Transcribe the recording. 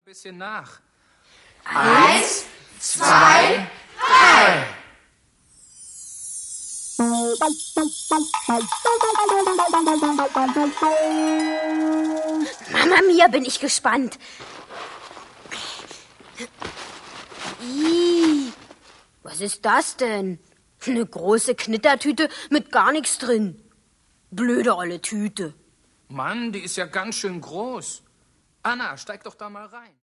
Bisschen nach. 1, 2, 3. Mama Mia, bin ich gespannt. Ih, was ist das denn? Eine große Knittertüte mit gar nichts drin. Blöde olle Tüte. Mann, die ist ja ganz schön groß. Anna, steig doch da mal rein.